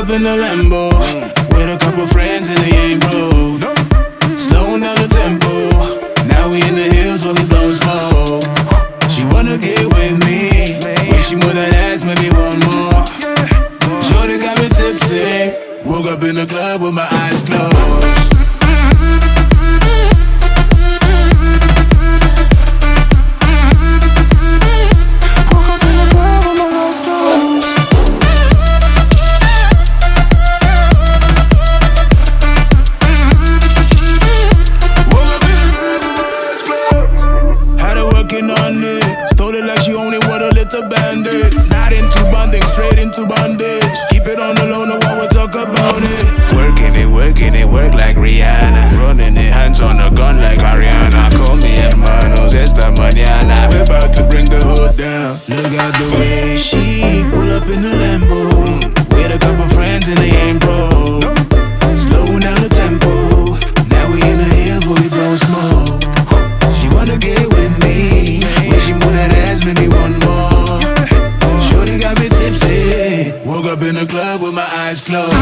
in the Lambo with a couple friends and they ain't broke. Slowing down the tempo. Now we in the hills where we blow smoke. She wanna get with me, but she want that ass, maybe one more. Shorty got me tipsy. Woke up in the club with my eyes closed. On it, stole it like she only want a little bandit. Not into bonding, straight into bondage. Keep it on the low, no one will talk about it. Working it, work like Rihanna. Running it, hands on the gun like Ariana. Call me hermanos, esta mañana. We're about to bring the hood down. Look at the way she pull up in the Lambo with a couple friends and they ain't broke. Slowing down the tempo. Now we in the hills where we blow smoke. She wanna get with me, when she move that ass, maybe one more. Shorty got me tipsy. Woke up in the club with my eyes closed.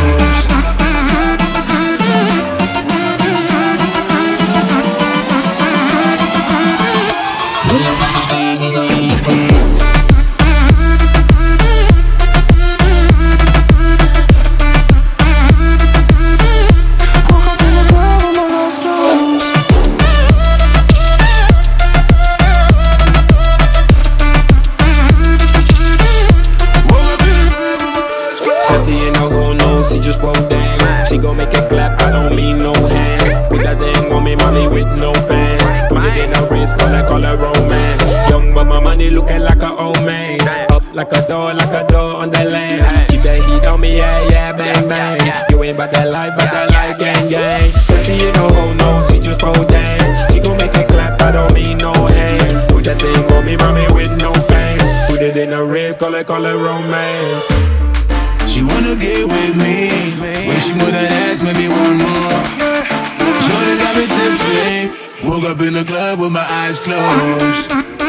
She just broke down. She gon' make it clap, I don't mean no hands. Put that thing on me, mommy, with no pants. Put it in her ribs, call her romance. Young but my money looking like a old man. Up like a door on the land. Keep that heat on me, yeah, bang, bang. You ain't about that life, gang, gang. Sexy, you know, oh no, she just broke down. She gon' make it clap, I don't mean no hands. Put that thing on me, mommy, with no pants. Put it in her ribs, call her romance. She wanna get with me, when she move that ass, maybe one more. Shorty got me tipsy. Woke up in the club with my eyes closed.